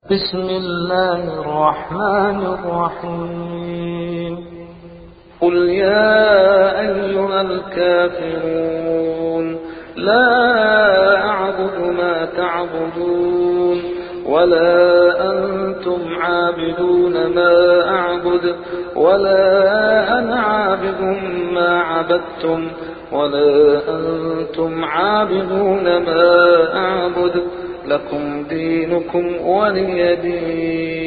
بسم الله الرحمن الرحيم قل يا أيها الكافرون لا أعبد ما تعبدون ولا أنتم عابدون ما أعبد ولا أنا عابد ما عبدتم ولا أنتم عابدون ما أعبد لكم دينكم ولي دين.